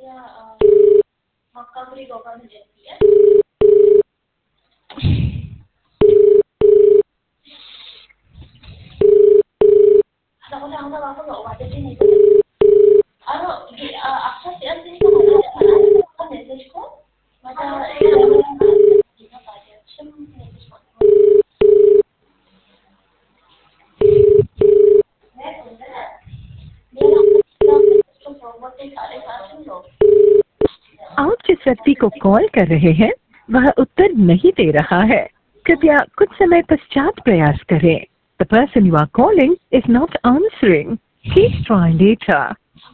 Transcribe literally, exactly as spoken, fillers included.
आप जिस व्यक्ति को कॉल कर रहे हैं वह उत्तर नहीं दे रहा है। कृपया कुछ समय पश्चात प्रयास करें। The person you are calling is not answering. Please try later.